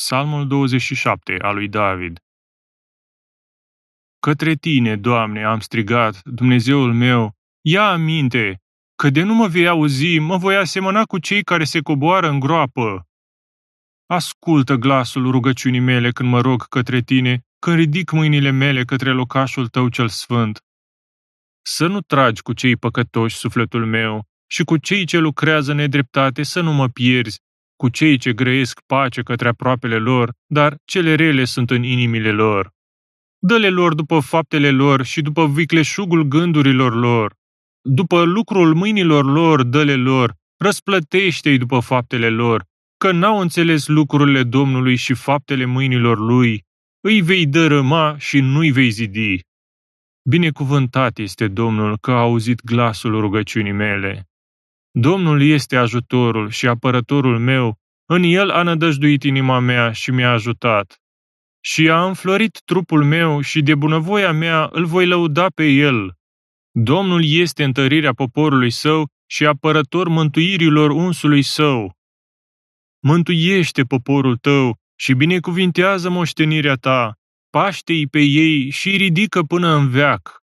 Psalmul 27 al lui David. Către tine, Doamne, am strigat, Dumnezeul meu, ia aminte, că de nu mă vei auzi, mă voi asemăna cu cei care se coboară în groapă. Ascultă glasul rugăciunii mele când mă rog către tine, când ridic mâinile mele către locașul tău cel sfânt. Să nu tragi cu cei păcătoși sufletul meu și cu cei ce lucrează nedreptate să nu mă pierzi, cu cei ce grăiesc pace către aproapele lor, dar cele rele sunt în inimile lor. Dă-le lor după faptele lor și după vicleșugul gândurilor lor. După lucrul mâinilor lor, dă-le lor, răsplătește-i după faptele lor, că n-au înțeles lucrurile Domnului și faptele mâinilor lui. Îi vei dărâma și nu-i vei zidi. Binecuvântat este Domnul că a auzit glasul rugăciunii mele. Domnul este ajutorul și apărătorul meu, în El a nădăjduit inima mea și mi-a ajutat. Și a înflorit trupul meu și de bunăvoia mea îl voi lăuda pe El. Domnul este întărirea poporului său și apărător mântuirilor unsului său. Mântuiește poporul tău și binecuvintează moștenirea ta, paște-i pe ei și ridică până în veac.